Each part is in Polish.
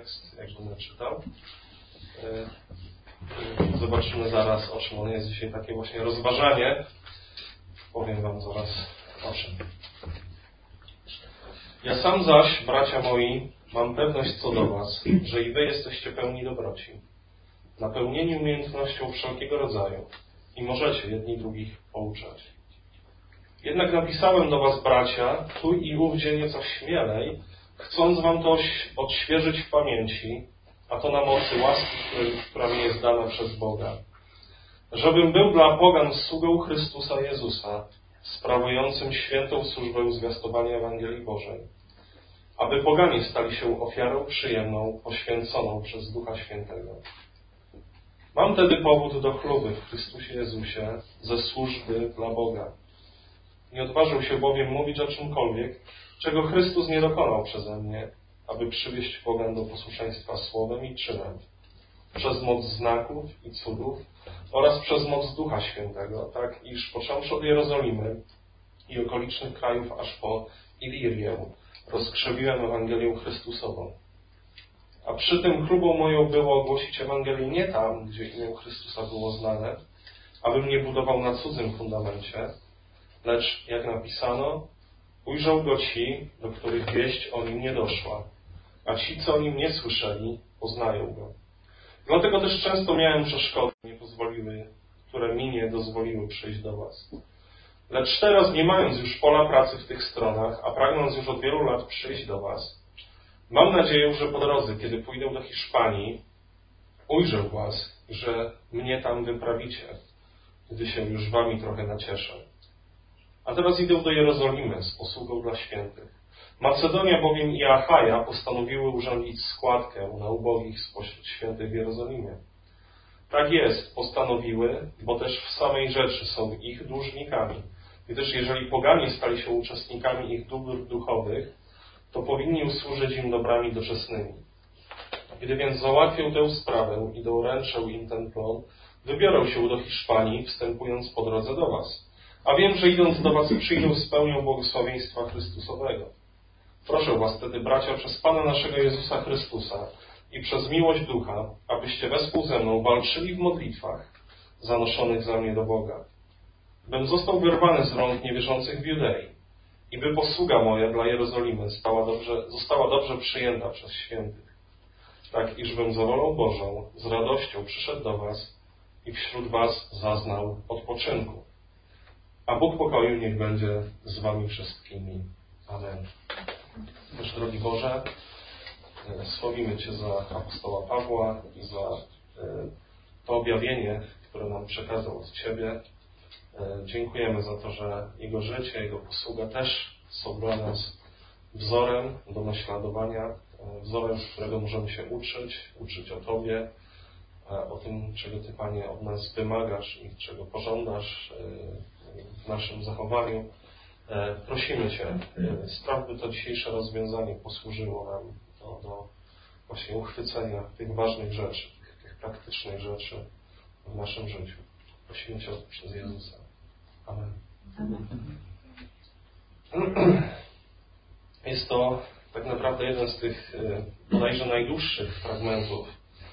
tekst, jak będę czytał. Zobaczymy zaraz, o czym on jest dzisiaj, takie właśnie rozważanie. Powiem wam zaraz o czym. Ja sam zaś, bracia moi, mam pewność co do was, że i wy jesteście pełni dobroci, napełnieni umiejętnością wszelkiego rodzaju i możecie jedni drugich pouczać. Jednak napisałem do was, bracia, tu i ówdzie nieco śmielej, chcąc wam to odświeżyć w pamięci, a to na mocy łaski, która mi jest dana przez Boga. Żebym był dla pogan sługą Chrystusa Jezusa, sprawującym świętą służbę zwiastowania Ewangelii Bożej, aby poganie stali się ofiarą przyjemną, poświęconą przez Ducha Świętego. Mam tedy powód do chluby w Chrystusie Jezusie ze służby dla Boga. Nie odważył się bowiem mówić o czymkolwiek, czego Chrystus nie dokonał przeze mnie, aby przywieść pogan do posłuszeństwa słowem i czynem, przez moc znaków i cudów oraz przez moc Ducha Świętego, tak iż począwszy od Jerozolimy i okolicznych krajów aż po Ilirię rozkrzewiłem Ewangelię Chrystusową. A przy tym chlubą moją było ogłosić Ewangelię nie tam, gdzie imię Chrystusa było znane, abym nie budował na cudzym fundamencie, lecz, jak napisano, ujrzą go ci, do których wieść o nim nie doszła, a ci, co o nim nie słyszeli, poznają go. Dlatego też często miałem przeszkody, które mi nie dozwoliły przyjść do was. Lecz teraz, nie mając już pola pracy w tych stronach, a pragnąc już od wielu lat przyjść do was, mam nadzieję, że po drodze, kiedy pójdę do Hiszpanii, ujrzę was, że mnie tam wyprawicie, gdy się już wami trochę nacieszę. A teraz idę do Jerozolimy z posługą dla świętych. Macedonia bowiem i Achaja postanowiły urządzić składkę na ubogich spośród świętych w Jerozolimie. Tak jest, postanowiły, bo też w samej rzeczy są ich dłużnikami, gdyż jeżeli poganie stali się uczestnikami ich dóbr duchowych, to powinni usłużyć im dobrami doczesnymi. Gdy więc załatwią tę sprawę i doręczę im ten plon, wybiorę się do Hiszpanii, wstępując po drodze do was. A wiem, że idąc do was przyjdę z pełnią błogosławieństwa Chrystusowego. Proszę was tedy, bracia, przez Pana naszego Jezusa Chrystusa i przez miłość Ducha, abyście wespół ze mną walczyli w modlitwach zanoszonych za mnie do Boga. Bym został wyrwany z rąk niewierzących w Judei i by posługa moja dla Jerozolimy została dobrze przyjęta przez świętych, tak iżbym za wolą Bożą z radością przyszedł do was i wśród was zaznał odpoczynku. A Bóg pokoju niech będzie z wami wszystkimi. Amen. Nasz drogi Boże, sławimy Cię za apostoła Pawła i za to objawienie, które nam przekazał od Ciebie. Dziękujemy za to, że Jego życie, Jego posługa też są dla nas wzorem do naśladowania, wzorem, z którego możemy się uczyć o Tobie, o tym, czego Ty, Panie, od nas wymagasz i czego pożądasz w naszym zachowaniu. Prosimy Cię, spraw, by to dzisiejsze rozwiązanie posłużyło nam do właśnie uchwycenia tych ważnych rzeczy, tych praktycznych rzeczy w naszym życiu. Prosimy Cię o to przez Jezusa. Amen. Jest to tak naprawdę jeden z tych bodajże najdłuższych fragmentów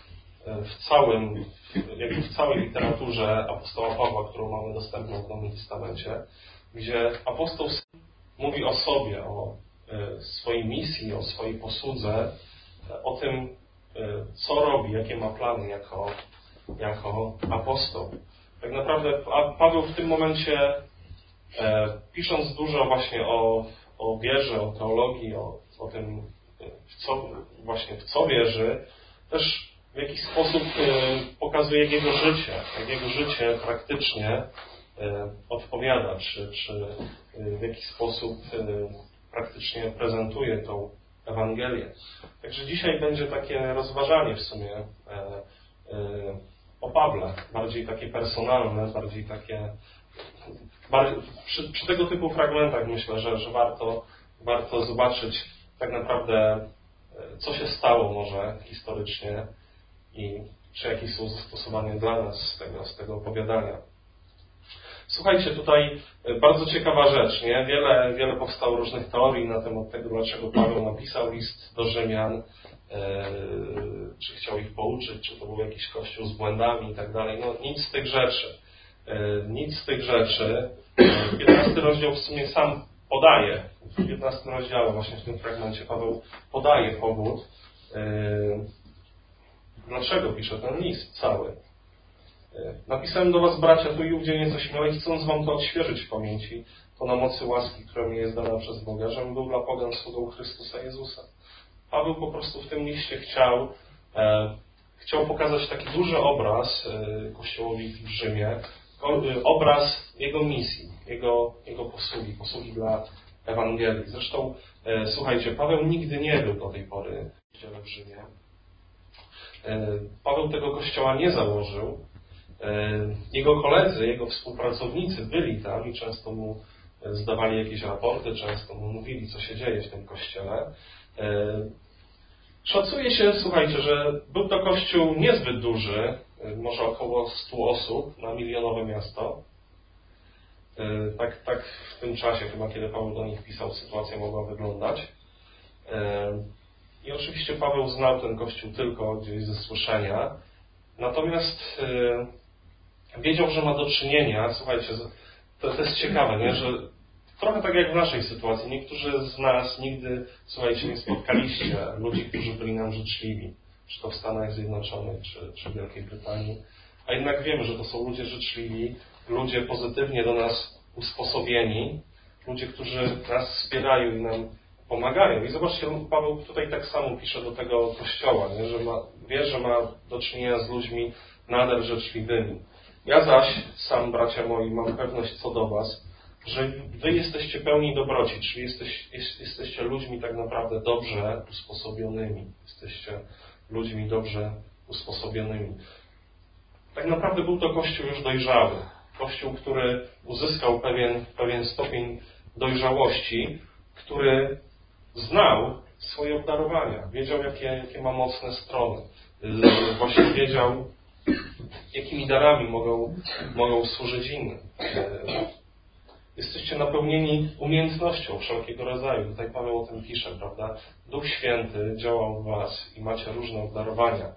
w całej literaturze apostoła Pawła, którą mamy dostępną w Nowym Testamencie, gdzie apostoł mówi o sobie, o swojej misji, o swojej posłudze, o tym, co robi, jakie ma plany jako apostoł. Tak naprawdę Paweł w tym momencie, pisząc dużo właśnie o wierze, o teologii, o tym, w co wierzy, też w jakiś sposób pokazuje, jak jego życie praktycznie odpowiada, czy w jakiś sposób praktycznie prezentuje tą Ewangelię. Także dzisiaj będzie takie rozważanie w sumie o Pawle, bardziej takie personalne, bardziej takie... Przy tego typu fragmentach myślę, że warto zobaczyć tak naprawdę, co się stało może historycznie i czy jakieś są zastosowania dla nas z tego opowiadania. Słuchajcie, tutaj bardzo ciekawa rzecz, nie? Wiele powstało różnych teorii na temat tego, dlaczego Paweł napisał list do Rzymian. czy chciał ich pouczyć, czy to był jakiś kościół z błędami i tak dalej. No nic z tych rzeczy. Nic z tych rzeczy. 15 rozdział w sumie sam podaje, w 15 rozdziale właśnie w tym fragmencie Paweł podaje powód, dlaczego pisze ten list cały. Napisałem do was, bracia, tu i ówdzie nieco śmiałe, chcąc wam to odświeżyć w pamięci, to na mocy łaski, która mi jest dana przez Boga, żebym był dla pogan sługą Chrystusa Jezusa. Paweł po prostu w tym liście chciał pokazać taki duży obraz Kościołowi w Rzymie, obraz jego misji, jego posługi dla Ewangelii. Zresztą, słuchajcie, Paweł nigdy nie był do tej pory w kościele w Rzymie. Paweł tego kościoła nie założył. Jego koledzy, jego współpracownicy byli tam i często mu zdawali jakieś raporty, często mu mówili, co się dzieje w tym kościele. Szacuje się, słuchajcie, że był to kościół niezbyt duży, może około 100 osób na milionowe miasto. Tak w tym czasie, chyba kiedy Paweł do nich pisał, sytuacja mogła wyglądać. I oczywiście Paweł znał ten kościół tylko gdzieś ze słyszenia. Natomiast wiedział, że ma do czynienia, słuchajcie, to jest ciekawe, nie? Że trochę tak jak w naszej sytuacji. Niektórzy z nas nigdy, słuchajcie, nie spotkaliście ludzi, którzy byli nam życzliwi. Czy to w Stanach Zjednoczonych, czy w Wielkiej Brytanii. A jednak wiemy, że to są ludzie życzliwi, ludzie pozytywnie do nas usposobieni, ludzie, którzy nas wspierają i nam pomagają. I zobaczcie, Paweł tutaj tak samo pisze do tego kościoła, nie? Że wie, że ma do czynienia z ludźmi nader życzliwymi. Ja zaś, sam, bracia moi, mam pewność co do was, że wy jesteście pełni dobroci, czyli jesteście ludźmi tak naprawdę dobrze usposobionymi. Jesteście ludźmi dobrze usposobionymi. Tak naprawdę był to Kościół już dojrzały. Kościół, który uzyskał pewien stopień dojrzałości, który znał swoje obdarowania. Wiedział, jakie ma mocne strony. Właśnie wiedział, jakimi darami mogą służyć innym. Jesteście napełnieni umiejętnością wszelkiego rodzaju. Tutaj Paweł o tym pisze, prawda? Duch Święty działał w was i macie różne obdarowania.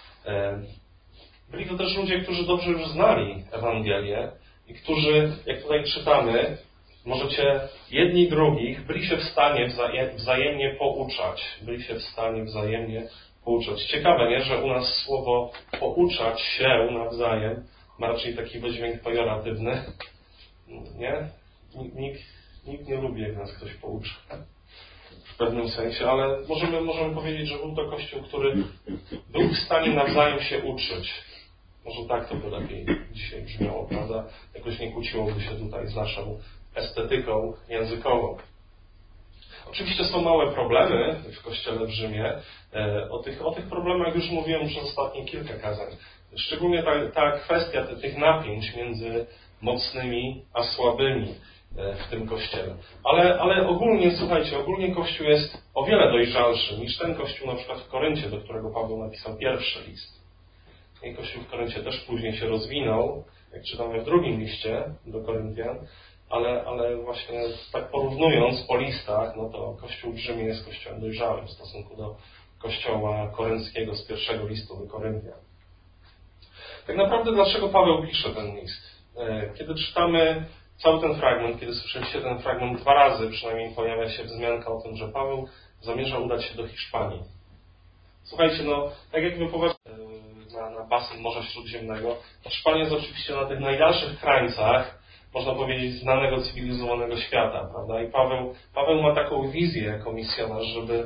Byli to też ludzie, którzy dobrze już znali Ewangelię i którzy, jak tutaj czytamy, możecie jedni drugich, byli się w stanie wzajemnie pouczać. Byli się w stanie wzajemnie pouczać. Ciekawe, nie? Że u nas słowo pouczać się nawzajem ma raczej taki wydźwięk pejoratywny. Nie? Nikt nie lubi, jak nas ktoś poucza. W pewnym sensie, ale możemy powiedzieć, że był to Kościół, który był w stanie nawzajem się uczyć. Może tak to by lepiej dzisiaj brzmiało, prawda? Jakoś nie kłóciłoby się tutaj z naszą estetyką językową. Oczywiście są małe problemy w Kościele w Rzymie. O tych problemach już mówiłem przez ostatnie kilka kazań. Szczególnie ta kwestia tych napięć między mocnymi a słabymi w tym Kościele. Ale ogólnie, słuchajcie, Kościół jest o wiele dojrzalszy niż ten Kościół na przykład w Koryncie, do którego Paweł napisał pierwszy list. I Kościół w Koryncie też później się rozwinął, jak czytamy w drugim liście do Koryntian, ale właśnie tak porównując po listach, no to Kościół w Rzymie jest Kościołem dojrzałym w stosunku do Kościoła korynckiego z pierwszego listu do Koryntian. Tak naprawdę dlaczego Paweł pisze ten list? Kiedy czytamy cały ten fragment, kiedy słyszeliście ten fragment 2 razy, przynajmniej pojawia się wzmianka o tym, że Paweł zamierza udać się do Hiszpanii. Słuchajcie, no, tak jak wypowiadam na basen Morza Śródziemnego, Hiszpania jest oczywiście na tych najdalszych krańcach, można powiedzieć, znanego, cywilizowanego świata, prawda? I Paweł ma taką wizję jako misjonarz, żeby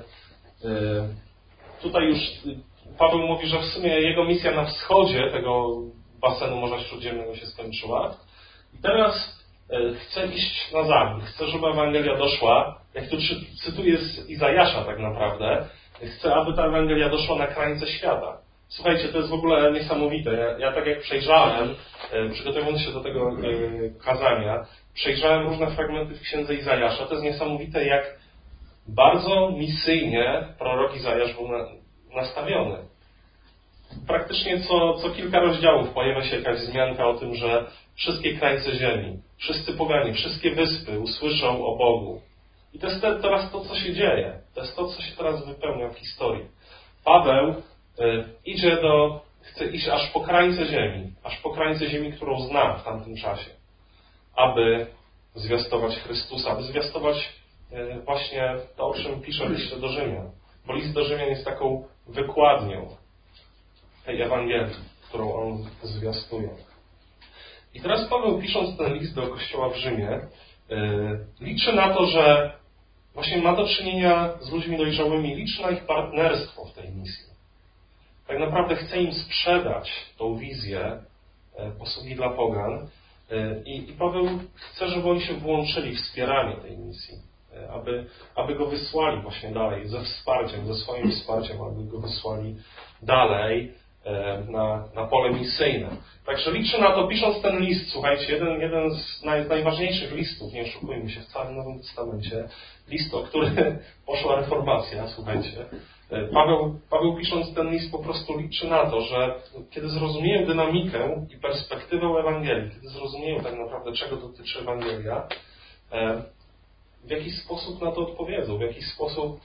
tutaj już Paweł mówi, że w sumie jego misja na wschodzie tego basenu Morza Śródziemnego się skończyła i teraz chce iść na zachód, chce, żeby Ewangelia doszła, jak tu cytuję z Izajasza tak naprawdę, chce, aby ta Ewangelia doszła na krańce świata. Słuchajcie, to jest w ogóle niesamowite. Ja tak jak przejrzałem, przygotowując się do tego kazania, przejrzałem różne fragmenty w księdze Izajasza. To jest niesamowite, jak bardzo misyjnie prorok Izajasz był nastawiony. Praktycznie co kilka rozdziałów pojawia się jakaś wzmianka o tym, że wszystkie krańce ziemi, wszyscy poganie, wszystkie wyspy usłyszą o Bogu. I to jest teraz to, co się dzieje. To jest to, co się teraz wypełnia w historii. Paweł chce iść aż po krańce ziemi, którą zna w tamtym czasie, aby zwiastować Chrystusa, aby zwiastować właśnie to, o czym pisze list do Rzymian. Bo list do Rzymian jest taką wykładnią tej Ewangelii, którą on zwiastuje. I teraz Paweł, pisząc ten list do Kościoła w Rzymie, liczy na to, że właśnie ma do czynienia z ludźmi dojrzałymi, liczy na ich partnerstwo w tej misji. Tak naprawdę chce im sprzedać tą wizję posługi dla pogan i Paweł chce, żeby oni się włączyli w wspieranie tej misji, aby go wysłali właśnie dalej ze swoim wsparciem, aby go wysłali dalej na pole misyjne. Także liczy na to, pisząc ten list, słuchajcie, jeden z najważniejszych listów, nie oszukujmy się, w całym Nowym Testamencie, list, o który poszła reformacja, słuchajcie. Paweł pisząc ten list po prostu liczy na to, że kiedy zrozumieją dynamikę i perspektywę Ewangelii, kiedy zrozumieją tak naprawdę, czego dotyczy Ewangelia, w jakiś sposób na to odpowiedzą, w jakiś sposób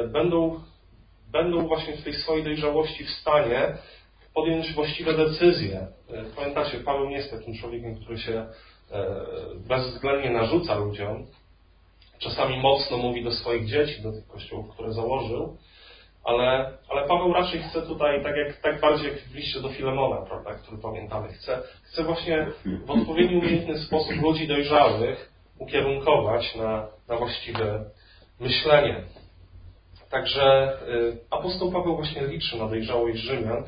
będą właśnie w tej swojej dojrzałości w stanie podjąć właściwe decyzje. Pamiętacie, Paweł nie jest takim człowiekiem, który się bezwzględnie narzuca ludziom. Czasami mocno mówi do swoich dzieci, do tych kościołów, które założył, ale Paweł raczej chce tutaj, tak bardziej jak w liście do Filemona, prawda, który pamiętamy, chce właśnie w odpowiedni, umiejętny sposób ludzi dojrzałych ukierunkować na właściwe myślenie. Także apostoł Paweł właśnie liczy na dojrzałość Rzymian,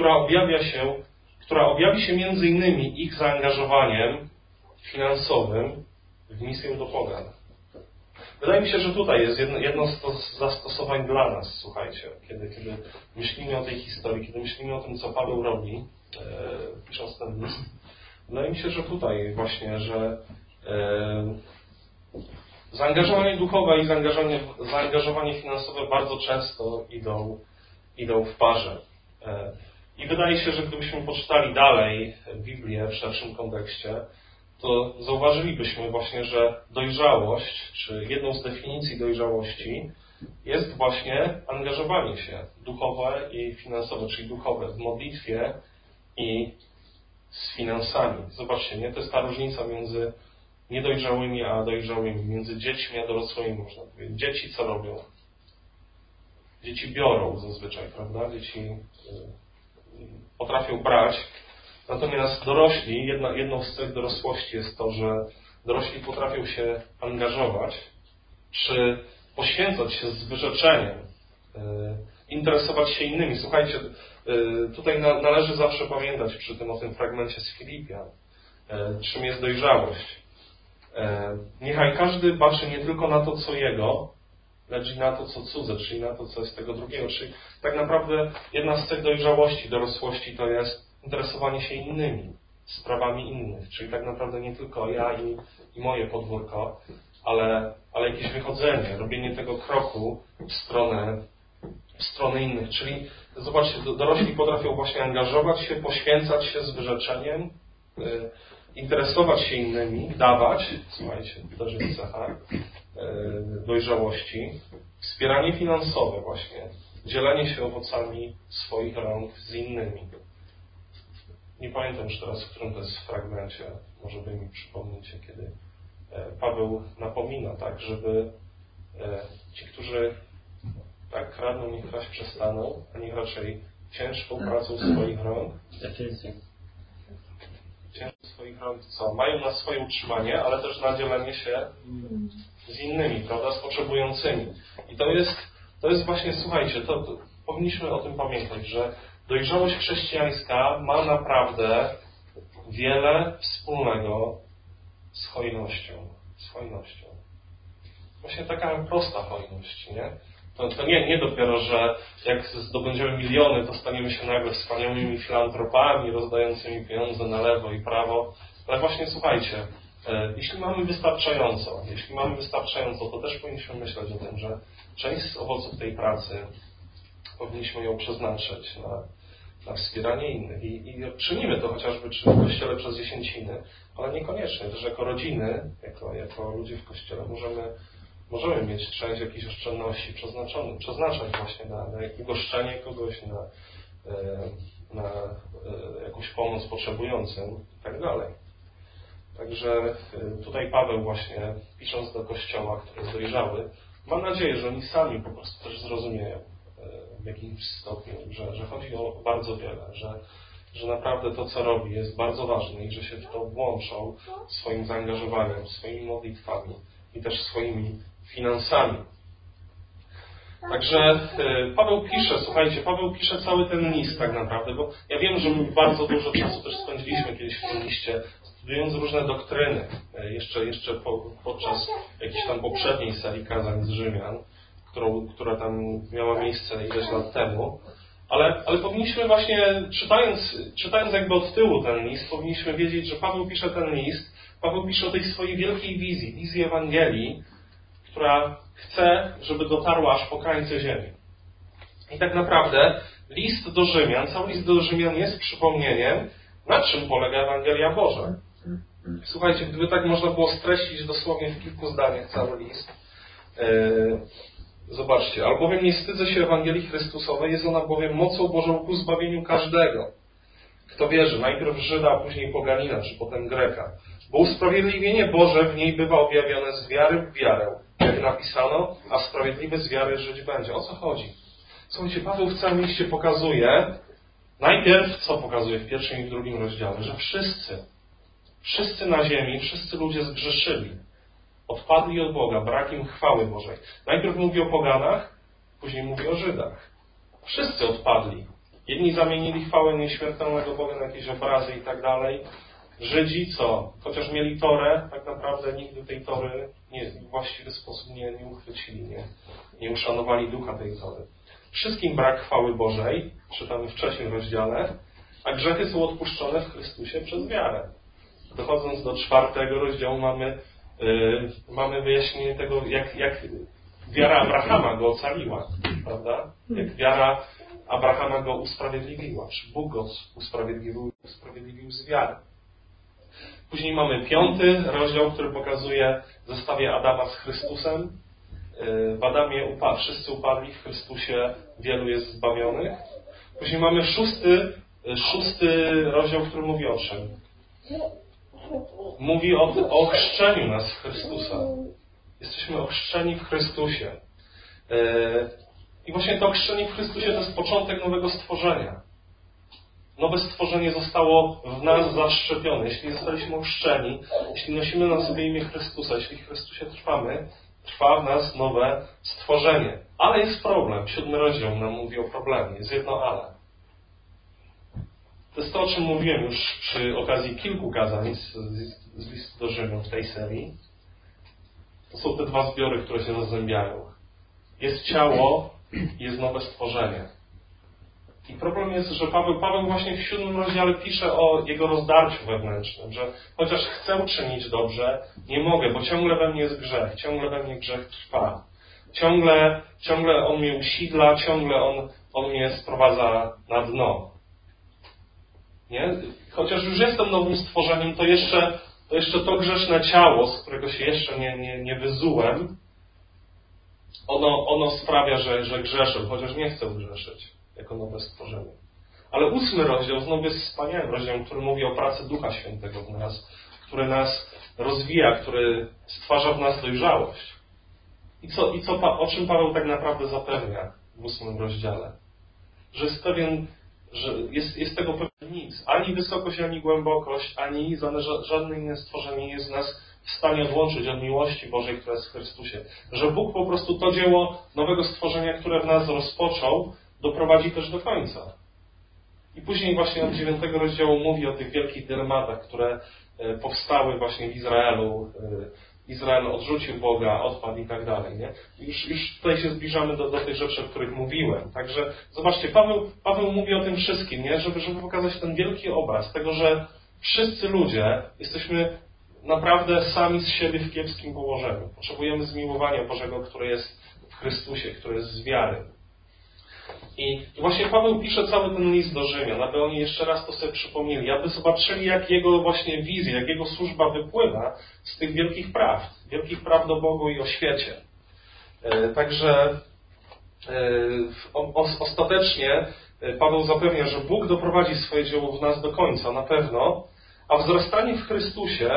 która objawi się między innymi ich zaangażowaniem finansowym w misję do pogan. Wydaje mi się, że tutaj jest jedno z zastosowań dla nas, słuchajcie, kiedy myślimy o tej historii, kiedy myślimy o tym, co Paweł robi, pisząc ten list. Wydaje mi się, że tutaj właśnie, że zaangażowanie duchowe i zaangażowanie finansowe bardzo często idą w parze. I wydaje się, że gdybyśmy poczytali dalej Biblię w szerszym kontekście, to zauważylibyśmy właśnie, że dojrzałość, czy jedną z definicji dojrzałości jest właśnie angażowanie się duchowe i finansowe, czyli duchowe w modlitwie i z finansami. Zobaczcie, nie? To jest ta różnica między niedojrzałymi a dojrzałymi, między dziećmi a dorosłymi, można powiedzieć. Dzieci co robią? Dzieci biorą zazwyczaj, prawda? Dzieci potrafią brać. Natomiast dorośli, jedną z cech dorosłości jest to, że dorośli potrafią się angażować, czy poświęcać się z wyrzeczeniem, interesować się innymi. Słuchajcie, tutaj należy zawsze pamiętać przy tym o tym fragmencie z Filipian, czym jest dojrzałość. Niechaj każdy patrzy nie tylko na to, co jego, lecz i na to, co cudze, czyli na to, co jest tego drugiego. Czyli tak naprawdę jedna z cech dojrzałości, dorosłości to jest interesowanie się innymi, sprawami innych. Czyli tak naprawdę nie tylko ja i moje podwórko, ale jakieś wychodzenie, robienie tego kroku w stronę innych. Czyli zobaczcie, dorośli potrafią właśnie angażować się, poświęcać się z wyrzeczeniem, interesować się innymi, dawać, słuchajcie, to też jest cecha dojrzałości, wspieranie finansowe właśnie, dzielenie się owocami swoich rąk z innymi. Nie pamiętam już teraz, w którym to jest fragmencie, może wy mi przypomnicie, kiedy Paweł napomina, tak, żeby ci, którzy tak kradną, niech kraść przestaną, a niech raczej ciężką pracą swoich rąk swoich rąk, co mają na swoje utrzymanie, ale też na dzielenie się z innymi, prawda, z potrzebującymi. I to jest właśnie, słuchajcie, to powinniśmy o tym pamiętać, że dojrzałość chrześcijańska ma naprawdę wiele wspólnego z hojnością. Właśnie taka prosta hojność, nie? To nie dopiero, że jak zdobędziemy miliony, to staniemy się nagle wspaniałymi filantropami, rozdającymi pieniądze na lewo i prawo. Ale właśnie słuchajcie, jeśli mamy wystarczająco, to też powinniśmy myśleć o tym, że część z owoców tej pracy powinniśmy ją przeznaczyć na wspieranie innych. I czynimy to chociażby czy w Kościele przez dziesięciny, ale niekoniecznie. Też jako rodziny, jako ludzie w Kościele możemy mieć część jakichś oszczędności przeznaczać właśnie na ugoszczenie kogoś, na jakąś pomoc potrzebującym i tak dalej. Także tutaj Paweł właśnie, pisząc do Kościoła, który jest dojrzały, mam nadzieję, że oni sami po prostu też zrozumieją w jakimś stopniu, że chodzi o bardzo wiele, że naprawdę to, co robi, jest bardzo ważne i że się w to włączą swoim zaangażowaniem, swoimi modlitwami i też swoimi finansami. Także Paweł pisze cały ten list tak naprawdę, bo ja wiem, że my bardzo dużo czasu też spędziliśmy kiedyś w tym liście, studiując różne doktryny, jeszcze podczas jakiejś tam poprzedniej serii kazań z Rzymian, która tam miała miejsce ileś lat temu, ale powinniśmy właśnie, czytając jakby od tyłu ten list, powinniśmy wiedzieć, że Paweł pisze ten list, Paweł pisze o tej swojej wielkiej wizji Ewangelii, która chce, żeby dotarła aż po krańce ziemi. I tak naprawdę list do Rzymian, cały list do Rzymian jest przypomnieniem, na czym polega Ewangelia Boża. Słuchajcie, gdyby tak można było streścić dosłownie w kilku zdaniach cały list. Zobaczcie, albowiem nie wstydzę się Ewangelii Chrystusowej, jest ona bowiem mocą Bożą ku zbawieniu każdego, kto wierzy, najpierw Żyda, a później poganina, czy potem Greka. Bo usprawiedliwienie Boże w niej bywa objawione z wiary w wiarę, jak napisano, a sprawiedliwy z wiary żyć będzie. O co chodzi? Słuchajcie, Paweł w całym liście pokazuje, najpierw, co pokazuje w pierwszym i w drugim rozdziale, że wszyscy na ziemi, wszyscy ludzie zgrzeszyli. Odpadli od Boga, brak im chwały Bożej. Najpierw mówi o poganach, później mówi o Żydach. Wszyscy odpadli. Jedni zamienili chwałę nieśmiertelnego Boga na jakieś obrazy i tak dalej. Żydzi co? Chociaż mieli Torę, tak naprawdę nigdy tej Tory w właściwy sposób nie uchwycili, nie uszanowali ducha tej Tory. Wszystkim brak chwały Bożej, czytamy w 3 rozdziale, a grzechy są odpuszczone w Chrystusie przez wiarę. Dochodząc do 4 rozdziału mamy wyjaśnienie tego, jak wiara Abrahama go ocaliła, prawda? Jak wiara Abrahama go usprawiedliwiła, czy Bóg go usprawiedliwił z wiary. Później mamy 5 rozdział, który pokazuje zestawie Adama z Chrystusem. W Adamie wszyscy upadli, w Chrystusie wielu jest zbawionych. Później mamy 6 rozdział, który mówi o czym? Mówi o ochrzczeniu nas w Chrystusa. Jesteśmy ochrzczeni w Chrystusie. I właśnie to ochrzczenie w Chrystusie to jest początek nowego stworzenia. Nowe stworzenie zostało w nas zaszczepione. Jeśli zostaliśmy ochrzczeni, jeśli nosimy na sobie imię Chrystusa, jeśli w Chrystusie trwamy, trwa w nas nowe stworzenie. Ale jest problem. 7 rozdział nam mówi o problemie. Jest jedno ale. To jest to, o czym mówiłem już przy okazji kilku kazań z listu do Rzymian w tej serii. To są te 2 zbiory, które się zazębiają. Jest ciało i jest nowe stworzenie. I problem jest, że Paweł właśnie w 7 rozdziale pisze o jego rozdarciu wewnętrznym, że chociaż chcę czynić dobrze, nie mogę, bo ciągle we mnie jest grzech, ciągle we mnie grzech trwa. Ciągle on mnie usidla, ciągle on mnie sprowadza na dno. Nie? Chociaż już jestem nowym stworzeniem, to jeszcze to grzeszne ciało, z którego się jeszcze nie wyzułem, ono sprawia, że grzeszę, chociaż nie chcę grzeszyć jako nowe stworzenie. Ale 8 rozdział znowu jest wspaniałym rozdziałem, który mówi o pracy Ducha Świętego w nas, który nas rozwija, który stwarza w nas dojrzałość. O czym Paweł tak naprawdę zapewnia w 8 rozdziale? Że jest pewien, że jest tego pewnie nic. Ani wysokość, ani głębokość, ani żadne inne stworzenie nie jest nas w stanie odłączyć od miłości Bożej, która jest w Chrystusie. Że Bóg po prostu to dzieło nowego stworzenia, które w nas rozpoczął, doprowadzi też do końca. I później właśnie od 9 rozdziału mówi o tych wielkich dylematach, które powstały właśnie w Izraelu. Izrael odrzucił Boga, odpadł i tak dalej. Nie? Już tutaj się zbliżamy do tych rzeczy, o których mówiłem. Także zobaczcie, Paweł mówi o tym wszystkim, nie? Żeby pokazać ten wielki obraz tego, że wszyscy ludzie jesteśmy naprawdę sami z siebie w kiepskim położeniu. Potrzebujemy zmiłowania Bożego, które jest w Chrystusie, które jest z wiary. I właśnie Paweł pisze cały ten list do Rzymian, aby oni jeszcze raz to sobie przypomnieli, aby zobaczyli, jak jego właśnie wizja, jak jego służba wypływa z tych wielkich praw do Bogu i o świecie. Także ostatecznie Paweł zapewnia, że Bóg doprowadzi swoje dzieło w nas do końca, na pewno, a wzrastanie w Chrystusie,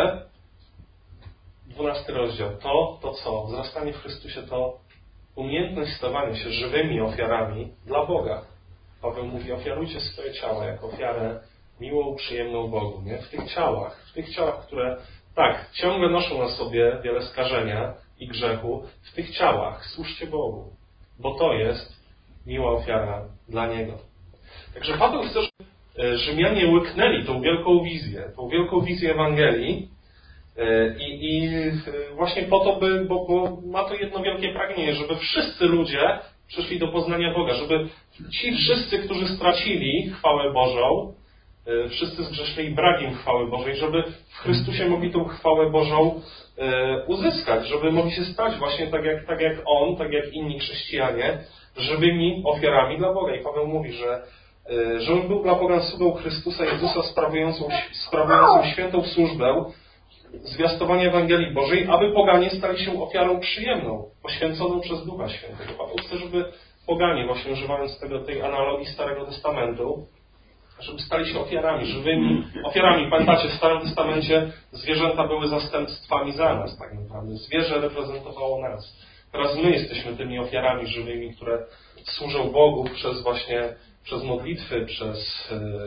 12 rozdział, to co? Wzrastanie w Chrystusie to umiejętność stawania się żywymi ofiarami dla Boga. Paweł mówi, ofiarujcie swoje ciała jako ofiarę miłą, przyjemną Bogu, nie? W tych ciałach, które tak, ciągle noszą na sobie wiele skażenia i grzechu, w tych ciałach służcie Bogu, bo to jest miła ofiara dla Niego. Także Paweł chce, żeby Rzymianie łyknęli tą wielką wizję Ewangelii i właśnie po to, bo ma to jedno wielkie pragnienie, żeby wszyscy ludzie przyszli do poznania Boga, żeby ci wszyscy, którzy stracili chwałę Bożą, wszyscy zgrzeszyli brak im chwały Bożej, żeby w Chrystusie mogli tą chwałę Bożą uzyskać, żeby mogli się stać właśnie tak jak On, tak jak inni chrześcijanie, żywymi ofiarami dla Boga. I Paweł mówi, że on był dla pogan sługą Chrystusa Jezusa sprawującą świętą służbę zwiastowania Ewangelii Bożej, aby poganie stali się ofiarą przyjemną, poświęconą przez Ducha Świętego. Paweł chce, żeby poganie, właśnie używając tej analogii Starego Testamentu, żeby stali się ofiarami, żywymi ofiarami. Pamiętacie, w Starym Testamencie zwierzęta były zastępstwami za nas, tak naprawdę. Zwierzę reprezentowało nas. Teraz my jesteśmy tymi ofiarami żywymi, które służą Bogu przez modlitwy, przez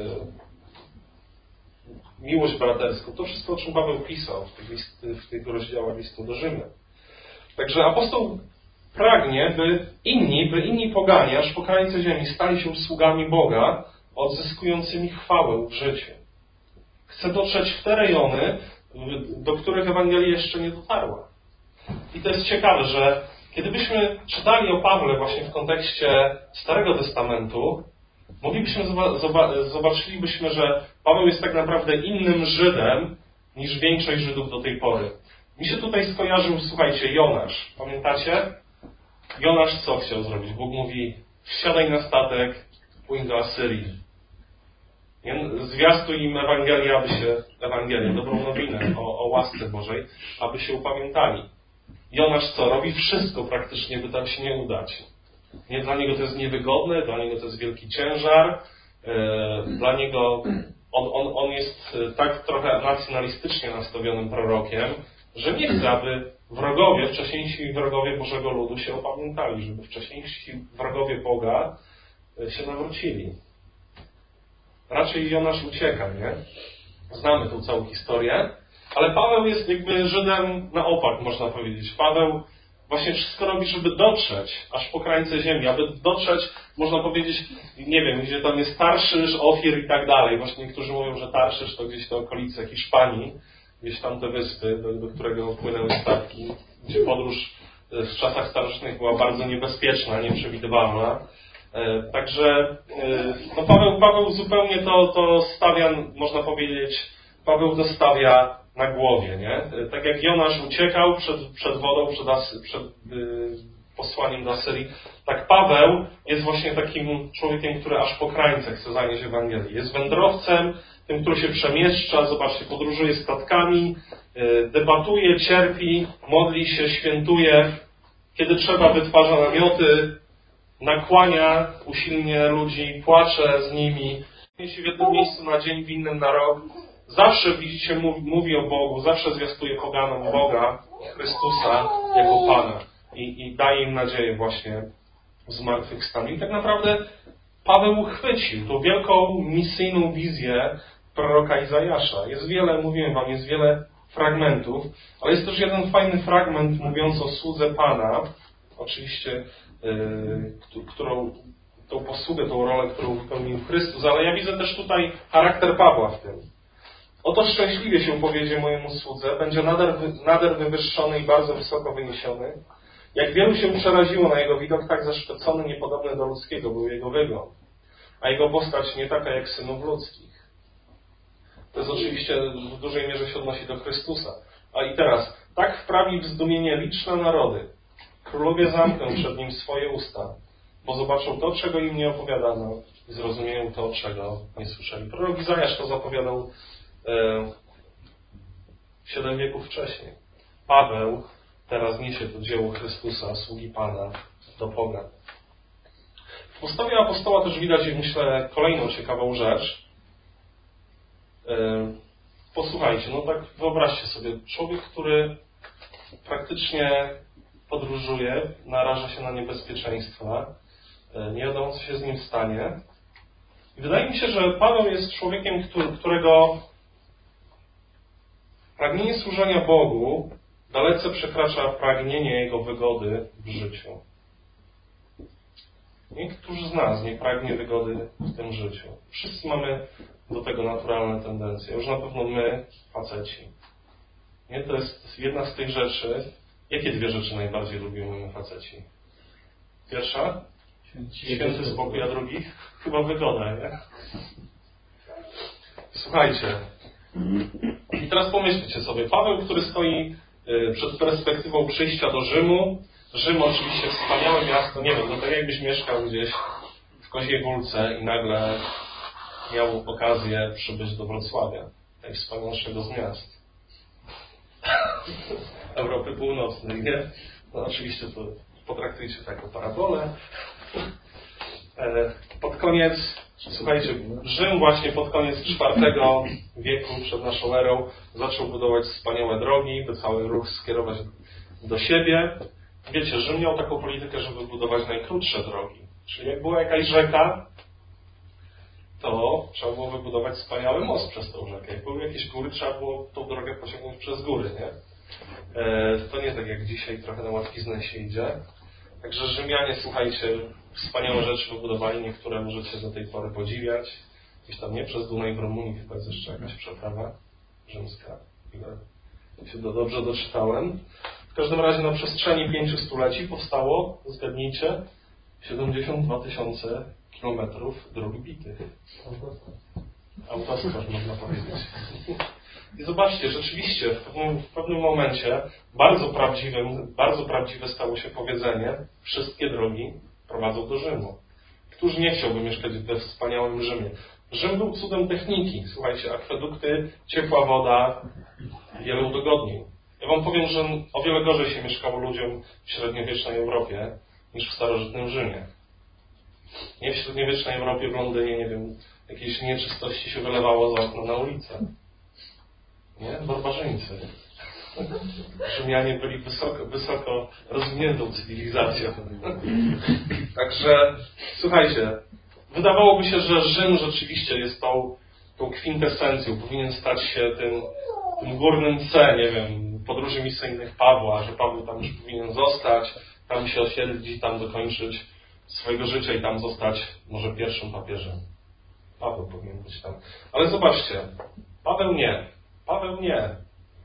miłość braterską. To wszystko, o czym Paweł pisał w tych rozdziałach listu do Rzymian. Także apostoł pragnie, by inni poganie, aż po krańce ziemi, stali się sługami Boga, odzyskującymi chwałę w życiu. Chce dotrzeć w te rejony, do których Ewangelia jeszcze nie dotarła. I to jest ciekawe, że kiedy byśmy czytali o Pawle właśnie w kontekście Starego Testamentu, zobaczylibyśmy, że Paweł jest tak naprawdę innym Żydem niż większość Żydów do tej pory. Mi się tutaj skojarzył, słuchajcie, Jonasz. Pamiętacie? Jonasz co chciał zrobić? Bóg mówi, wsiadaj na statek, płyń do Asyrii. Zwiastuj im Ewangelię, dobrą nowinę o łasce Bożej, aby się upamiętali. Jonasz co? Robi wszystko praktycznie, by tam się nie udać. Dla niego to jest niewygodne, dla niego to jest wielki ciężar, dla niego on jest tak trochę nacjonalistycznie nastawionym prorokiem, że nie chce, aby wcześniejsi wrogowie Bożego ludu się opamiętali, żeby wcześniejsi wrogowie Boga się nawrócili. Raczej Jonasz ucieka, nie? Znamy tą całą historię, ale Paweł jest jakby Żydem na opak, można powiedzieć. Paweł właśnie wszystko robi, żeby dotrzeć aż po krańce ziemi, aby dotrzeć, można powiedzieć, nie wiem, gdzie tam jest Tarszysz, Ofir i tak dalej. Właśnie niektórzy mówią, że Tarszysz to gdzieś te okolice Hiszpanii, gdzieś tam te wyspy, do którego płynęły statki, gdzie podróż w czasach starożytnych była bardzo niebezpieczna, nieprzewidywalna. Także no Paweł zupełnie to stawia, można powiedzieć, Paweł to stawia na głowie, nie? Tak jak Jonasz uciekał przed wodą, przed posłaniem do Asyrii, tak Paweł jest właśnie takim człowiekiem, który aż po krańce chce zanieść Ewangelię. Jest wędrowcem, tym, który się przemieszcza, zobaczcie, podróżuje statkami, debatuje, cierpi, modli się, świętuje, kiedy trzeba wytwarza namioty, nakłania usilnie ludzi, płacze z nimi, jest w jednym miejscu na dzień, w innym na rok. Zawsze, widzicie, mówi o Bogu, zawsze zwiastuje poganom Boga, Chrystusa jako Pana i daje im nadzieję właśnie w zmartwychwstaniu. I tak naprawdę Paweł uchwycił tą wielką misyjną wizję proroka Izajasza. Jest wiele, mówiłem wam, jest wiele fragmentów, ale jest też jeden fajny fragment mówiąc o słudze Pana, oczywiście, tą posługę, tą rolę, którą wypełnił Chrystus, ale ja widzę też tutaj charakter Pawła w tym. Oto szczęśliwie się powiedzie mojemu słudze, będzie nader wywyższony i bardzo wysoko wyniesiony. Jak wielu się przeraziło na jego widok, tak zaszpecony, niepodobny do ludzkiego był jego wygląd, a jego postać nie taka jak synów ludzkich. To jest oczywiście w dużej mierze się odnosi do Chrystusa. A i teraz, tak wprawi w zdumienie liczne narody. Królowie zamkną przed nim swoje usta, bo zobaczą to, czego im nie opowiadano i zrozumieją to, czego nie słyszeli. Prorok Izajasz to zapowiadał 7 wieków wcześniej. Paweł teraz niesie to dzieło Chrystusa, sługi Pana, do pogan. W postawie apostoła też widać, myślę, kolejną ciekawą rzecz. Posłuchajcie, no tak wyobraźcie sobie, człowiek, który praktycznie podróżuje, naraża się na niebezpieczeństwa, nie wiadomo, co się z nim stanie. I wydaje mi się, że Paweł jest człowiekiem, którego pragnienie służenia Bogu dalece przekracza pragnienie Jego wygody w życiu. Niektórzy z nas nie pragnie wygody w tym życiu. Wszyscy mamy do tego naturalne tendencje. Już na pewno my, faceci. Nie? To jest jedna z tych rzeczy. Jakie dwie rzeczy najbardziej lubimy my, faceci? Pierwsza? Święty spokój, a drugi? Chyba wygoda, nie? Słuchajcie. I teraz pomyślcie sobie. Paweł, który stoi przed perspektywą przyjścia do Rzymu. Rzym oczywiście wspaniałe miasto. Nie wiem, no tak jakbyś mieszkał gdzieś w Koziej Górce i nagle miał okazję przybyć do Wrocławia. Najwspanialszego z miast Europy Północnej, nie? No oczywiście to potraktujcie tak jako parabolę. Pod koniec, słuchajcie, Rzym właśnie pod koniec IV wieku przed naszą erą zaczął budować wspaniałe drogi, by cały ruch skierować do siebie. Wiecie, Rzym miał taką politykę, żeby budować najkrótsze drogi. Czyli jak była jakaś rzeka, to trzeba było wybudować wspaniały most przez tą rzekę. Jak były jakieś góry, trzeba było tą drogę pociągnąć przez góry, nie? To nie tak jak dzisiaj, trochę na łatwiznę się idzie. Także Rzymianie, słuchajcie, wspaniałe rzeczy wybudowali, niektóre możecie do tej pory podziwiać. Gdzieś tam nie przez Dunaj w Rumunii chyba jest jeszcze jakaś przeprawa rzymska. Ile się dobrze doczytałem. W każdym razie na przestrzeni 5 stuleci powstało, zgadnijcie, 72 000 kilometrów dróg bitych. Autostrad, można powiedzieć. I zobaczcie, rzeczywiście w pewnym momencie bardzo prawdziwe stało się powiedzenie: wszystkie drogi prowadzą do Rzymu. Któż nie chciałby mieszkać we wspaniałym Rzymie? Rzym był cudem techniki. Słuchajcie, akwedukty, ciepła woda, wiele udogodnień. Ja wam powiem, że o wiele gorzej się mieszkało ludziom w średniowiecznej Europie niż w starożytnym Rzymie. Nie w średniowiecznej Europie, w Londynie, nie wiem, jakieś nieczystości się wylewało za okno na ulicę. Nie? Barbarzyńcy. Rzymianie byli wysoko rozwiniętą cywilizacją. Także, słuchajcie, wydawałoby się, że Rzym rzeczywiście jest tą kwintesencją, powinien stać się tym górnym C, nie wiem, podróży misyjnych Pawła, że Paweł tam już powinien zostać, tam się osiedlić, tam dokończyć swojego życia i tam zostać może pierwszym papieżem. Paweł powinien być tam. Ale zobaczcie, Paweł nie.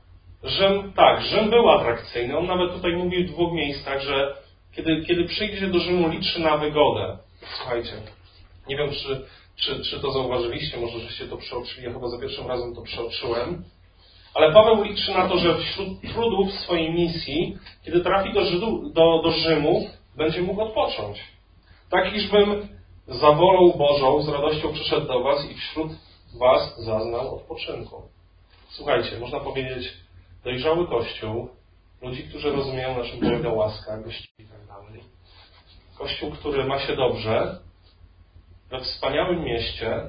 Rzym był atrakcyjny. On nawet tutaj mówił w 2 miejscach, że kiedy przyjdzie do Rzymu, liczy na wygodę. Słuchajcie, nie wiem, czy to zauważyliście, może żeście to przeoczyli, ja chyba za pierwszym razem to przeoczyłem. Ale Paweł liczy na to, że wśród trudów swojej misji, kiedy trafi do Rzymu, będzie mógł odpocząć. Tak, iżbym za wolą Bożą z radością przyszedł do was i wśród was zaznał odpoczynku. Słuchajcie, można powiedzieć, dojrzały Kościół, ludzi, którzy rozumieją, na czym polega łaska, gości i tak dalej. Kościół, który ma się dobrze, we wspaniałym mieście.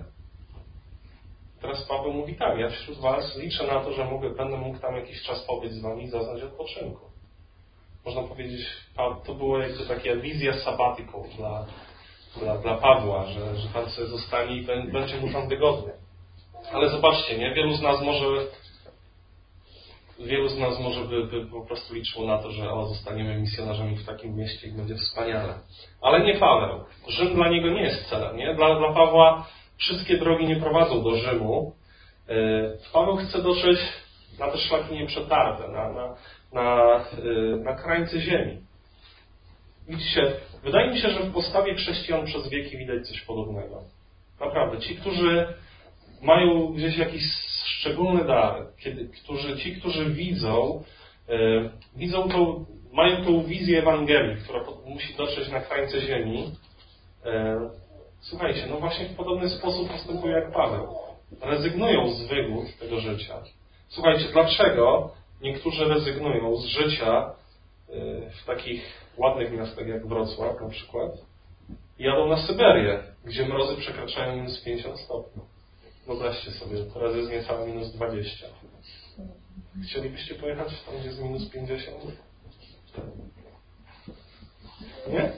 Teraz Paweł mówi tak, ja wśród was liczę na to, że będę mógł tam jakiś czas pobyć z wami i zaznać odpoczynku. Można powiedzieć, to było jakby taka wizja sabbaticum dla Pawła, że tam sobie zostanie i będzie mu tam wygodnie. Ale zobaczcie, nie? Wielu z nas może by po prostu liczyło na to, że zostaniemy misjonarzami w takim mieście i będzie wspaniale. Ale nie Paweł. Rzym dla niego nie jest celem, nie? Dla Pawła wszystkie drogi nie prowadzą do Rzymu. Paweł chce dotrzeć na te szlaki nieprzetarte, na krańce ziemi. Widzicie, wydaje mi się, że w postawie chrześcijan przez wieki widać coś podobnego. Naprawdę, ci, którzy mają gdzieś jakiś szczególny dar, ci, którzy mają tą wizję Ewangelii, która musi dotrzeć na krańce ziemi. Słuchajcie, no właśnie w podobny sposób postępują jak Paweł. Rezygnują z wygód tego życia. Słuchajcie, dlaczego niektórzy rezygnują z życia w takich ładnych miastach jak Wrocław na przykład, Jadą na Syberię, gdzie mrozy przekraczają minus 50 stopni. Wyobraźcie sobie, teraz jest niecałe minus 20. Chcielibyście pojechać tam, gdzie jest minus 50? Nie?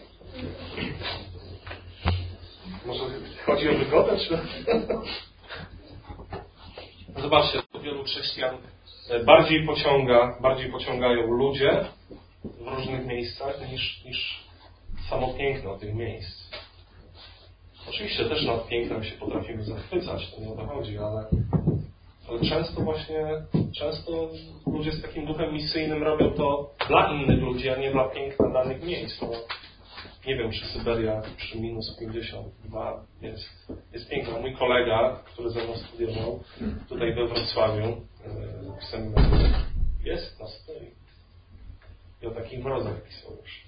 Może chodzi o wygodę, czy... Zobaczcie, wielu chrześcijan bardziej pociągają ludzie w różnych miejscach niż samo piękno tych miejsc. Oczywiście też nad pięknem się potrafimy zachwycać, to nie o to chodzi, ale często ludzie z takim duchem misyjnym robią to dla innych ludzi, a nie dla piękna danych miejsc. Bo nie wiem, czy Syberia przy minus 52 jest piękna. Mój kolega, który ze mną studiował tutaj we Wrocławiu w seminarium, jest na Syberii. I o takich mrozach pisał już.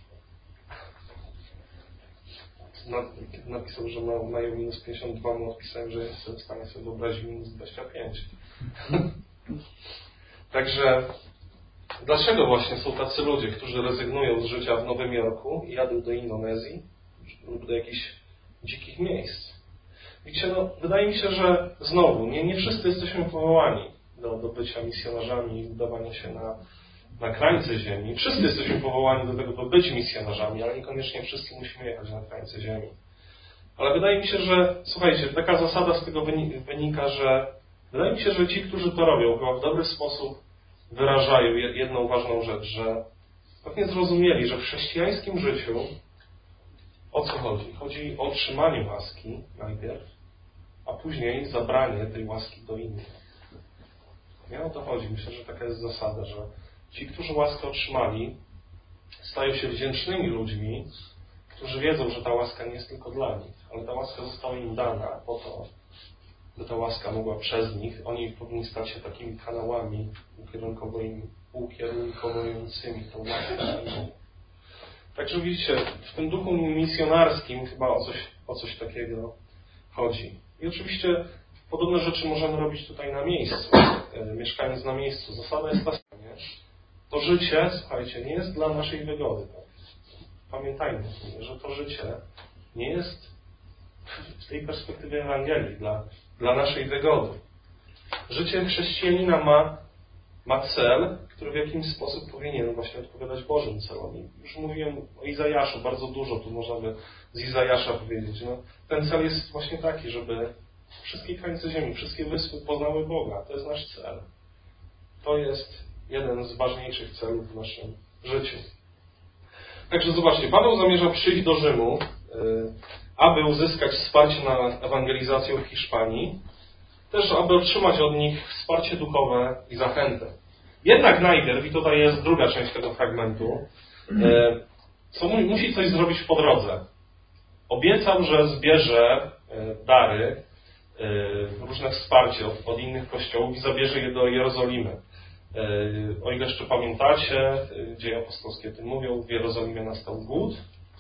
Napisał, że mają minus 52, mu odpisałem, że jestem w stanie sobie wyobrazić minus 25. Także dlaczego właśnie są tacy ludzie, którzy rezygnują z życia w Nowym Jorku i jadą do Indonezji lub do jakichś dzikich miejsc? Widzicie, wydaje mi się, że znowu, nie wszyscy jesteśmy powołani do bycia misjonarzami i budowania się na krańce ziemi. Wszyscy jesteśmy powołani do tego, by być misjonarzami, ale niekoniecznie wszyscy musimy jechać na krańce ziemi. Ale wydaje mi się, że, słuchajcie, taka zasada z tego wynika, że wydaje mi się, że ci, którzy to robią, chyba w dobry sposób wyrażają jedną ważną rzecz, że pewnie zrozumieli, że w chrześcijańskim życiu o co chodzi? Chodzi o otrzymanie łaski najpierw, a później zabranie tej łaski do innych. Nie o to chodzi. Myślę, że taka jest zasada, że ci, którzy łaskę otrzymali, stają się wdzięcznymi ludźmi, którzy wiedzą, że ta łaska nie jest tylko dla nich, ale ta łaska została im dana po to, by ta łaska mogła przez nich, oni powinni stać się takimi kanałami ukierunkowującymi tą łaskę. Także widzicie, w tym duchu misjonarskim chyba o coś takiego chodzi. I oczywiście podobne rzeczy możemy robić tutaj na miejscu, mieszkając na miejscu. Zasada jest taka, nie? To życie, słuchajcie, nie jest dla naszej wygody. Tak? Pamiętajmy, że to życie nie jest w tej perspektywie Ewangelii dla naszej wygody. Życie chrześcijanina ma cel, który w jakimś sposób powinien właśnie odpowiadać Bożym celom. I już mówiłem o Izajaszu, bardzo dużo tu można by z Izajasza powiedzieć. Ten cel jest właśnie taki, żeby wszystkie krańce ziemi, wszystkie wyspy poznały Boga. To jest nasz cel. To jest jeden z ważniejszych celów w naszym życiu. Także zobaczcie, Paweł zamierza przyjść do Rzymu, aby uzyskać wsparcie na ewangelizację w Hiszpanii, też aby otrzymać od nich wsparcie duchowe i zachętę. Jednak najpierw, i tutaj jest druga część tego fragmentu, musi coś zrobić po drodze. Obiecał, że zbierze dary, różne wsparcie od innych kościołów i zabierze je do Jerozolimy. O ile jeszcze pamiętacie, Dzieje apostolskie o tym mówią, w Jerozolimie nastał głód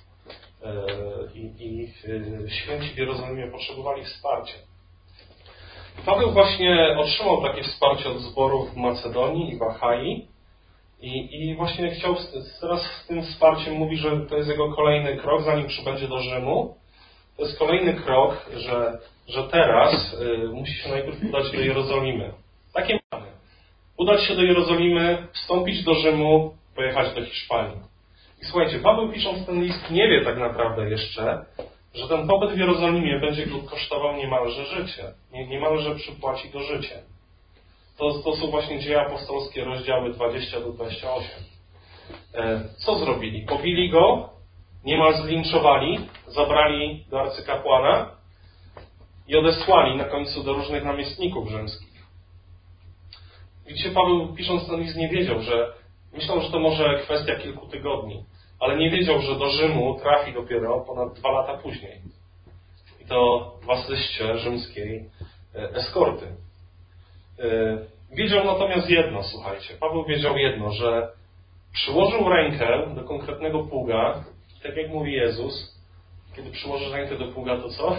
i święci w Jerozolimie potrzebowali wsparcia. Paweł właśnie otrzymał takie wsparcie od zborów w Macedonii i w Achai i właśnie chciał teraz z tym wsparciem mówi, że to jest jego kolejny krok, zanim przybędzie do Rzymu. To jest kolejny krok, że teraz musi się najpierw udać do Jerozolimy. Takie mamy. Udać się do Jerozolimy, wstąpić do Rzymu, pojechać do Hiszpanii. I słuchajcie, Paweł pisząc ten list nie wie tak naprawdę jeszcze, że ten pobyt w Jerozolimie będzie go kosztował niemalże życie. Niemalże przypłaci go życie. To są właśnie Dzieje apostolskie, rozdziały 20 do 28. Co zrobili? Pobili go, niemal zlinczowali, zabrali do arcykapłana i odesłali na końcu do różnych namiestników rzymskich. Widzicie, Paweł pisząc ten list nie wiedział, myślał, że to może kwestia kilku tygodni, ale nie wiedział, że do Rzymu trafi dopiero ponad 2 lata później. I to w asyście rzymskiej eskorty. Wiedział natomiast jedno, słuchajcie, Paweł wiedział jedno, że przyłożył rękę do konkretnego pługa, tak jak mówi Jezus, kiedy przyłożysz rękę do pługa, to co?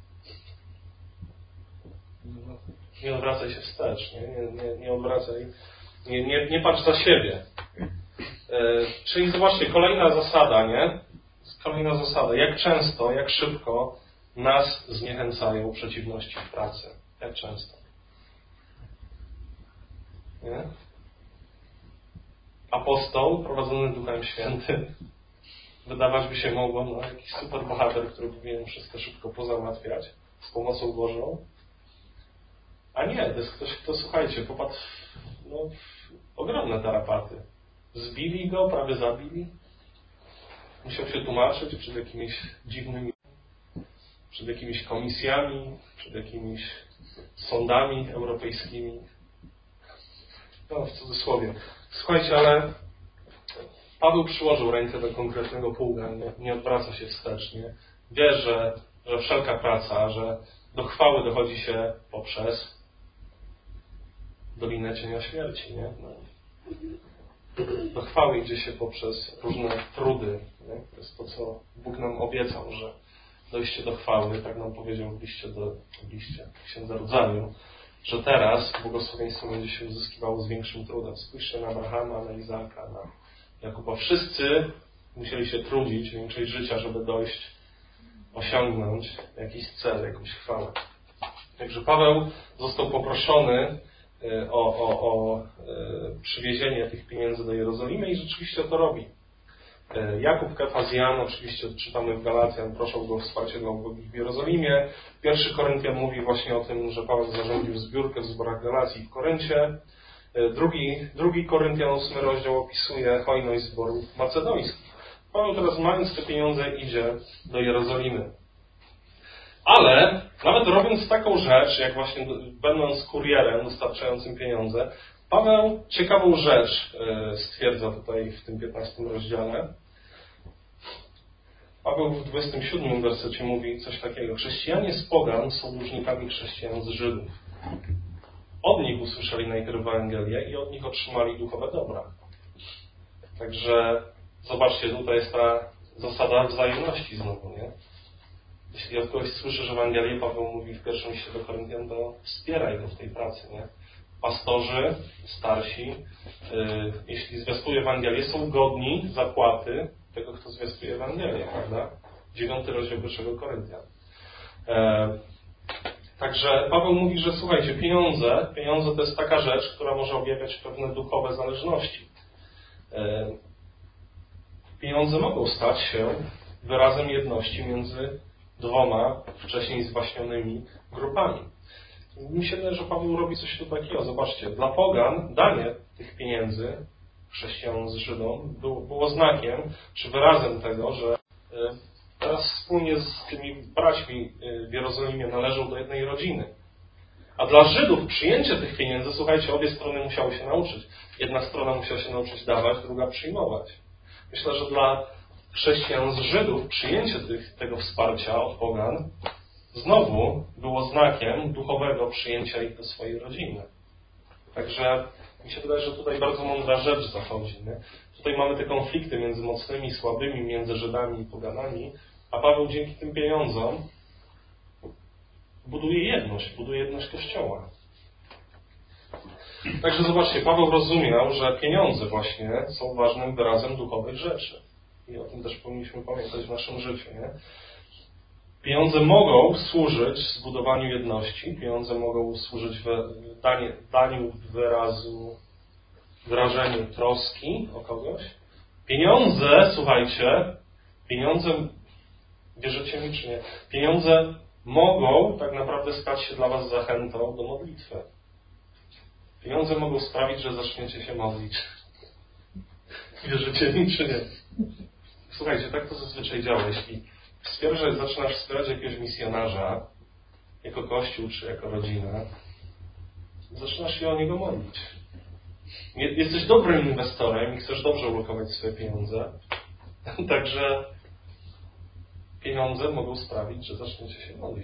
Nie odwracaj się wstecz, nie odwracaj, nie patrz za siebie. Czyli zobaczcie, kolejna zasada, nie? Kolejna zasada. Jak często, jak szybko nas zniechęcają przeciwności w pracy? Jak często? Nie? Apostoł prowadzony Duchem Świętym, wydawać by się mogło, no, jakiś super bohater, który powinien wszystko szybko pozałatwiać z pomocą Bożą. A nie, to jest ktoś, kto, słuchajcie, popadł w ogromne tarapaty. Zbili go, prawie zabili. Musiał się tłumaczyć przed jakimiś dziwnymi, przed jakimiś komisjami, przed jakimiś sądami europejskimi. No, w cudzysłowie. Słuchajcie, ale Paweł przyłożył rękę do konkretnego pługa, nie odwraca się wstecznie. Wie, że wszelka praca, że do chwały dochodzi się poprzez Dolinę Cienia Śmierci, nie? No. Do chwały idzie się poprzez różne trudy. Nie? To jest to, co Bóg nam obiecał, że dojście do chwały, tak nam powiedział w liście Księdza Rodzaju, że teraz błogosławieństwo będzie się uzyskiwało z większym trudem. Spójrzcie na Abrahama, na Izaaka, na Jakuba. Wszyscy musieli się trudzić większej życia, żeby dojść, osiągnąć jakiś cel, jakąś chwałę. Także Paweł został poproszony o przywiezienie tych pieniędzy do Jerozolimy i rzeczywiście to robi. Jakub, Kefas, Jan, oczywiście czytamy w Galacjan, proszą go o wsparcie dla ubogich w Jerozolimie. 1 Koryntian mówi właśnie o tym, że Paweł zarządził zbiórkę w zborach Galacji w Koryncie. Drugi Koryntian, 8 rozdział, opisuje hojność zborów macedońskich. Paweł teraz, mając te pieniądze, idzie do Jerozolimy. Ale nawet robiąc taką rzecz, jak właśnie będąc kurierem dostarczającym pieniądze, Paweł ciekawą rzecz stwierdza tutaj w tym 15 rozdziale. Paweł w 27 wersecie mówi coś takiego. Chrześcijanie z pogan są dłużnikami chrześcijan z Żydów. Od nich usłyszeli najpierw Ewangelię i od nich otrzymali duchowe dobra. Także zobaczcie, tutaj jest ta zasada wzajemności znowu, nie? Jeśli od kogoś słyszysz Ewangelię, Paweł mówi w pierwszym liście do Koryntian, to wspieraj go w tej pracy, nie? Pastorzy, starsi, jeśli zwiastuje Ewangelię, są godni zapłaty tego, kto zwiastuje Ewangelię, prawda? 9 rozdział 1 Koryntian. Także Paweł mówi, że słuchajcie, pieniądze to jest taka rzecz, która może objawiać pewne duchowe zależności. Pieniądze mogą stać się wyrazem jedności między dwoma wcześniej zwaśnionymi grupami. Mi się wydaje, że Paweł robi coś tu takiego. Zobaczcie, dla pogan danie tych pieniędzy chrześcijanom z Żydom było znakiem, czy wyrazem tego, że teraz wspólnie z tymi braćmi w Jerozolimie należą do jednej rodziny. A dla Żydów przyjęcie tych pieniędzy, słuchajcie, obie strony musiały się nauczyć. Jedna strona musiała się nauczyć dawać, druga przyjmować. Myślę, że dla chrześcijan z Żydów przyjęcie tego wsparcia od pogan znowu było znakiem duchowego przyjęcia ich do swojej rodziny. Także mi się wydaje, że tutaj bardzo mądra rzecz zachodzi. Nie? Tutaj mamy te konflikty między mocnymi i słabymi, między Żydami i poganami, a Paweł dzięki tym pieniądzom buduje jedność Kościoła. Także zobaczcie, Paweł rozumiał, że pieniądze właśnie są ważnym wyrazem duchowych rzeczy. I o tym też powinniśmy pamiętać w naszym życiu. Nie? Pieniądze mogą służyć zbudowaniu jedności, pieniądze mogą służyć daniu wyrażeniu troski o kogoś. Pieniądze, słuchajcie, wierzycie mi czy nie, pieniądze mogą tak naprawdę stać się dla was zachętą do modlitwy. Pieniądze mogą sprawić, że zaczniecie się modlić. Wierzycie mi czy nie? Słuchajcie, tak to zazwyczaj działa. Jeśli zaczynasz wspierać jakiegoś misjonarza, jako kościół czy jako rodzina, zaczynasz się o niego modlić. Jesteś dobrym inwestorem i chcesz dobrze ulokować swoje pieniądze, także pieniądze mogą sprawić, że zaczniecie się modlić.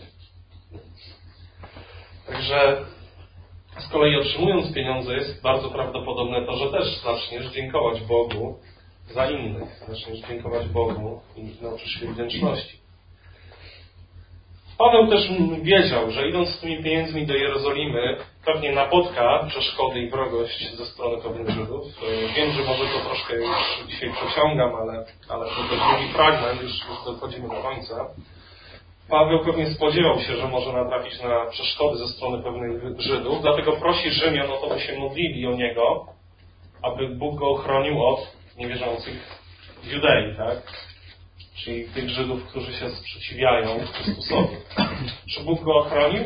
Także z kolei otrzymując pieniądze jest bardzo prawdopodobne to, że też zaczniesz dziękować Bogu za innych. Zaczniesz dziękować Bogu i nauczysz się wdzięczności. Paweł też wiedział, że idąc z tymi pieniędzmi do Jerozolimy, pewnie napotka przeszkody i wrogość ze strony pewnych Żydów. Wiem, że może to troszkę już dzisiaj przeciągam, ale to też drugi fragment, już dochodzimy do końca. Paweł pewnie spodziewał się, że może natrafić na przeszkody ze strony pewnych Żydów, dlatego prosi Rzymian o to, by się modlili o niego, aby Bóg go ochronił od niewierzących w Judei, tak? Czyli tych Żydów, którzy się sprzeciwiają Chrystusowi. Czy Bóg go ochronił?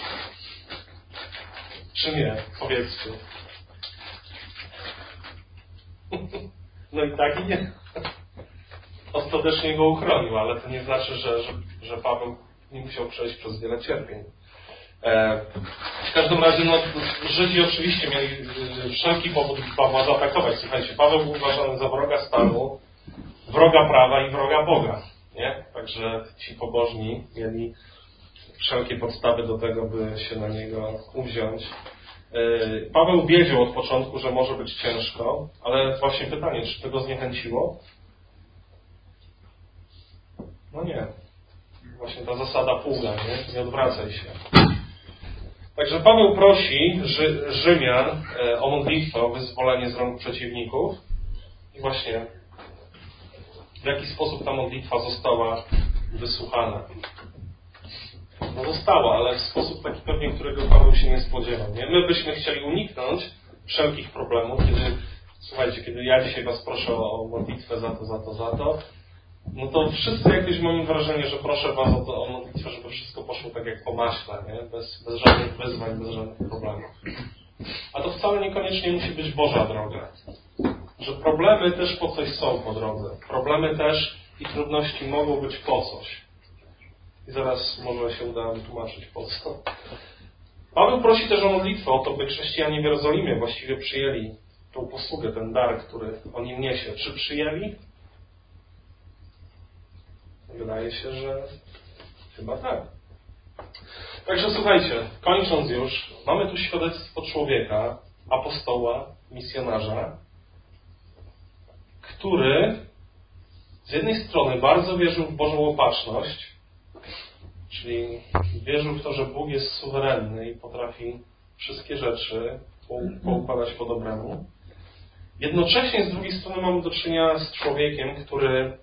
Czy nie? Powiedzcie. No i tak i nie. Ostatecznie go uchronił, ale to nie znaczy, że Paweł nie musiał przejść przez wiele cierpień. W każdym razie Żydzi oczywiście mieli wszelki powód Pawła zaatakować. Słuchajcie, Paweł był uważany za wroga stanu, wroga prawa i wroga Boga. Nie? Także ci pobożni mieli wszelkie podstawy do tego, by się na niego uwziąć. Paweł wiedział od początku, że może być ciężko, ale właśnie pytanie, czy tego zniechęciło? No nie. Właśnie ta zasada pługa, nie odwracaj się. Także Paweł prosi Rzymian o modlitwę, o wyzwolenie z rąk przeciwników. I właśnie w jaki sposób ta modlitwa została wysłuchana. No została, ale w sposób taki pewnie, którego Paweł się nie spodziewał. Nie? My byśmy chcieli uniknąć wszelkich problemów, kiedy ja dzisiaj was proszę o modlitwę za to, no to wszyscy jakoś mamy wrażenie, że proszę was o modlitwę, żeby wszystko poszło tak jak po maśle, nie? Bez żadnych wyzwań, bez żadnych problemów. A to wcale niekoniecznie musi być Boża droga. Że problemy też po coś są po drodze. Problemy też i trudności mogą być po coś. I zaraz może się uda wytłumaczyć po co. Paweł prosi też o modlitwę, o to, by chrześcijanie w Jerozolimie właściwie przyjęli tą posługę, ten dar, który on im niesie. Czy przyjęli? Wydaje się, że chyba tak. Także słuchajcie, kończąc już, mamy tu świadectwo człowieka, apostoła, misjonarza, który z jednej strony bardzo wierzył w Bożą opatrzność, czyli wierzył w to, że Bóg jest suwerenny i potrafi wszystkie rzeczy poukładać po dobremu. Jednocześnie z drugiej strony mamy do czynienia z człowiekiem, który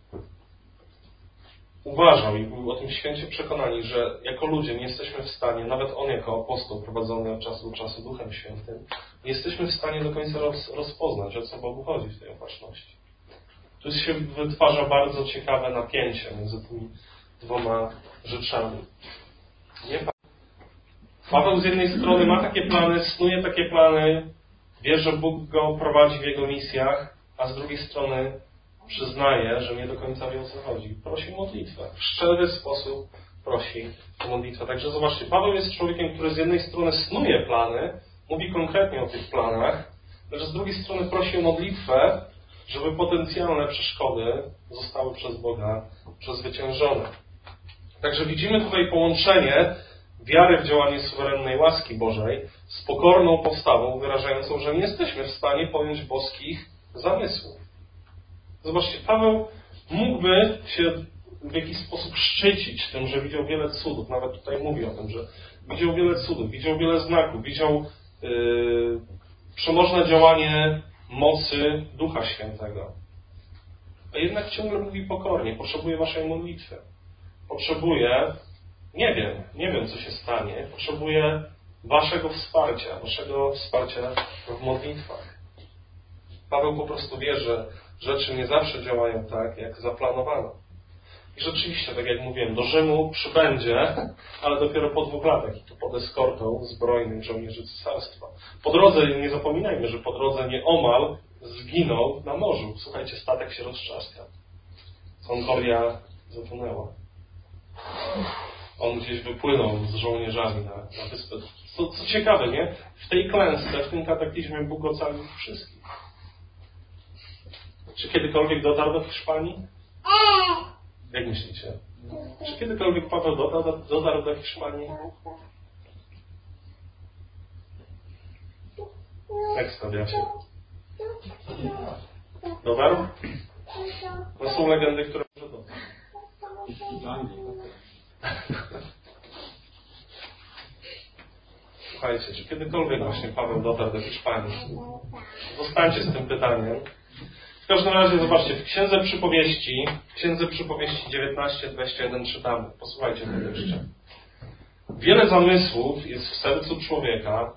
uważał i był o tym święcie przekonani, że jako ludzie nie jesteśmy w stanie, nawet on jako apostoł prowadzony od czasu do czasu Duchem Świętym, nie jesteśmy w stanie do końca rozpoznać, o co Bogu chodzi w tej opatrzności. Tu się wytwarza bardzo ciekawe napięcie między tymi dwoma rzeczami. Nie? Paweł z jednej strony ma takie plany, snuje takie plany, wie, że Bóg go prowadzi w jego misjach, a z drugiej strony przyznaje, że nie do końca wie, o co chodzi. Prosi o modlitwę. W szczery sposób prosi o modlitwę. Także zobaczcie, Paweł jest człowiekiem, który z jednej strony snuje plany, mówi konkretnie o tych planach, lecz z drugiej strony prosi o modlitwę, żeby potencjalne przeszkody zostały przez Boga przezwyciężone. Także widzimy tutaj połączenie wiary w działanie suwerennej łaski Bożej z pokorną postawą wyrażającą, że nie jesteśmy w stanie pojąć boskich zamysłów. Zobaczcie, Paweł mógłby się w jakiś sposób szczycić tym, że widział wiele cudów. Nawet tutaj mówi o tym, że widział wiele cudów, widział wiele znaków, widział przemożne działanie mocy Ducha Świętego. A jednak ciągle mówi pokornie, potrzebuję waszej modlitwy. Potrzebuję, nie wiem co się stanie, potrzebuję waszego wsparcia w modlitwach. Paweł po prostu wie, że rzeczy nie zawsze działają tak, jak zaplanowano. I rzeczywiście, tak jak mówiłem, do Rzymu przybędzie, ale dopiero po 2 latach i to pod eskortą zbrojnych żołnierzy cesarstwa. Po drodze, nie zapominajmy, że po drodze nieomal zginął na morzu. Słuchajcie, statek się roztrzaskał. Concordia zatonęła. On gdzieś wypłynął z żołnierzami na wyspę. Co ciekawe, nie? W tej klęsce, w tym kataklizmie Bóg ocalił wszystkich. Czy kiedykolwiek dotarł do Hiszpanii? Jak myślicie? Czy kiedykolwiek Paweł dotarł do Hiszpanii? Jak stawiacie? Dotarł? No są legendy, które może dotarł. Słuchajcie, czy kiedykolwiek właśnie Paweł dotarł do Hiszpanii? Zostańcie z tym pytaniem. W każdym razie zobaczcie, w Księdze Przypowieści 19:21 czytamy. Posłuchajcie tego jeszcze. Wiele zamysłów jest w sercu człowieka,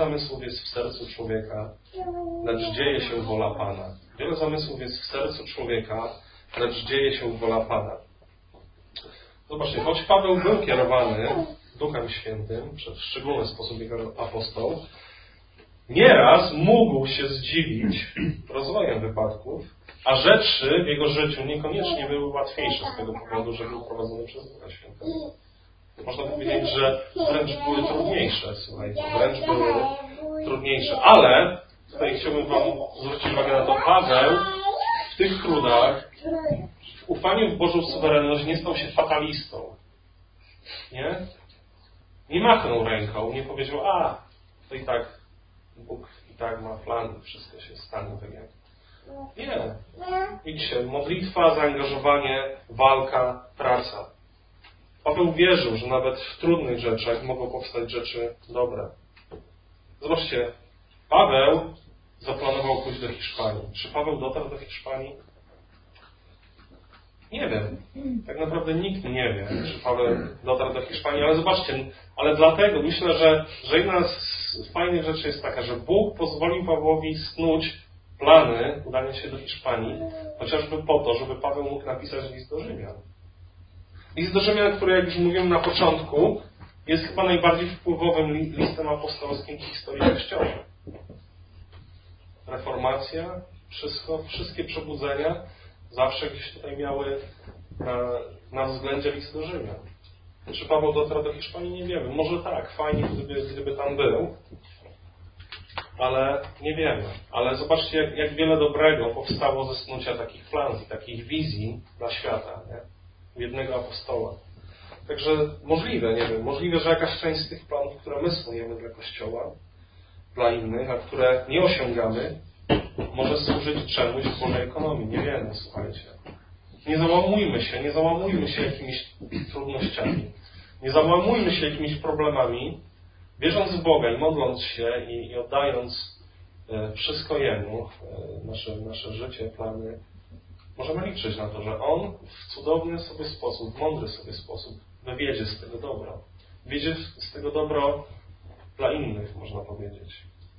lecz dzieje się wola Pana. Wiele zamysłów jest w sercu człowieka, lecz dzieje się wola Pana. Zobaczcie, choć Paweł był kierowany Duchem Świętym, w szczególny sposób jako apostoł, nieraz mógł się zdziwić rozwojem wypadków, a rzeczy w jego życiu niekoniecznie były łatwiejsze z tego powodu, że był prowadzony przez Ducha Świętego. Można powiedzieć, że wręcz były trudniejsze, słuchajcie, ale tutaj chciałbym Wam zwrócić uwagę na to, Paweł w tych trudach, w ufaniu w Bożą suwerenność nie stał się fatalistą. Nie machnął ręką, nie powiedział, to i tak Bóg i tak ma plan, wszystko się stanie tak jak. Nie. Widzicie, modlitwa, zaangażowanie, walka, praca. Paweł wierzył, że nawet w trudnych rzeczach mogą powstać rzeczy dobre. Zobaczcie, Paweł zaplanował pójść do Hiszpanii. Czy Paweł dotarł do Hiszpanii? Nie wiem. Tak naprawdę nikt nie wie, czy Paweł dotarł do Hiszpanii, ale zobaczcie, ale dlatego myślę, że jedna z fajnych rzeczy jest taka, że Bóg pozwolił Pawłowi snuć plany udania się do Hiszpanii, chociażby po to, żeby Paweł mógł napisać list do Rzymian. List do Rzymian, który, jak już mówiłem na początku, jest chyba najbardziej wpływowym listem apostolskim w historii Kościoła. Reformacja, wszystkie przebudzenia zawsze gdzieś tutaj miały na względzie list do Rzymian. Czy Paweł dotarł do Hiszpanii? Nie wiemy. Może tak, fajnie, gdyby tam był, ale nie wiemy. Ale zobaczcie, jak wiele dobrego powstało ze snucia takich planów, takich wizji dla świata, nie? Jednego apostoła. Także możliwe, nie wiem, możliwe, że jakaś część z tych planów, które my snujemy dla Kościoła, dla innych, a które nie osiągamy, może służyć czemuś w Bożej ekonomii. Nie wiemy, słuchajcie. Nie załamujmy się jakimiś trudnościami. Nie załamujmy się jakimiś problemami, wierząc w Boga i modląc się i oddając wszystko Jemu, nasze życie, plany. Możemy liczyć na to, że On w cudowny sobie sposób, w mądry sobie sposób wywiedzie z tego dobro. Wiedzie z tego dobro dla innych, można powiedzieć.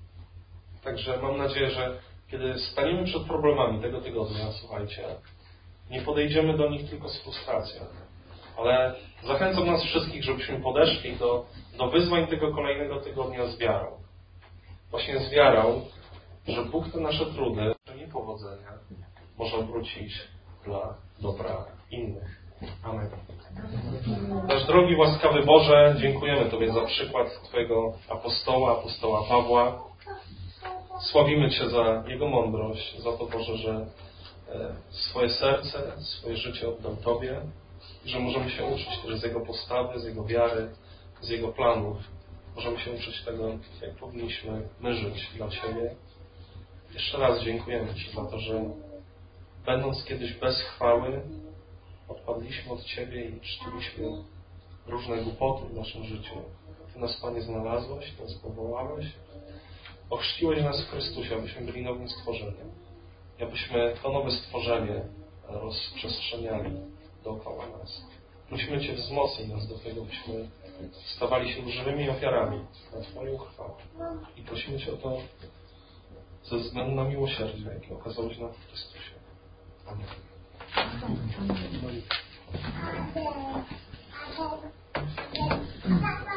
Także mam nadzieję, że kiedy staniemy przed problemami tego tygodnia, słuchajcie, nie podejdziemy do nich tylko z frustracją, ale zachęcam nas wszystkich, żebyśmy podeszli do wyzwań tego kolejnego tygodnia z wiarą. Właśnie z wiarą, że Bóg te nasze trudy, te niepowodzenia może obrócić dla dobra innych. Amen. Nasz drogi, łaskawy Boże, dziękujemy Tobie za przykład Twojego apostoła Pawła. Sławimy Cię za jego mądrość, za to, Boże, że swoje serce, swoje życie oddał Tobie i że możemy się uczyć też z jego postawy, z jego wiary, z jego planów. Możemy się uczyć tego, jak powinniśmy my żyć dla Ciebie. Jeszcze raz dziękujemy Ci za to, że będąc kiedyś bez chwały, odpadliśmy od Ciebie i czciliśmy różne głupoty w naszym życiu. Ty nas, Panie, znalazłeś, Ty nas powołałeś, ochrzciłeś nas w Chrystusie, abyśmy byli nowym stworzeniem. I abyśmy to nowe stworzenie rozprzestrzeniali dookoła nas. Prosimy Cię, wzmocnij nas do tego, byśmy stawali się żywymi ofiarami na Twoją chwałę. I prosimy Cię o to ze względu na miłosierdzie, jakie okazałeś nam w Chrystusie. Amen.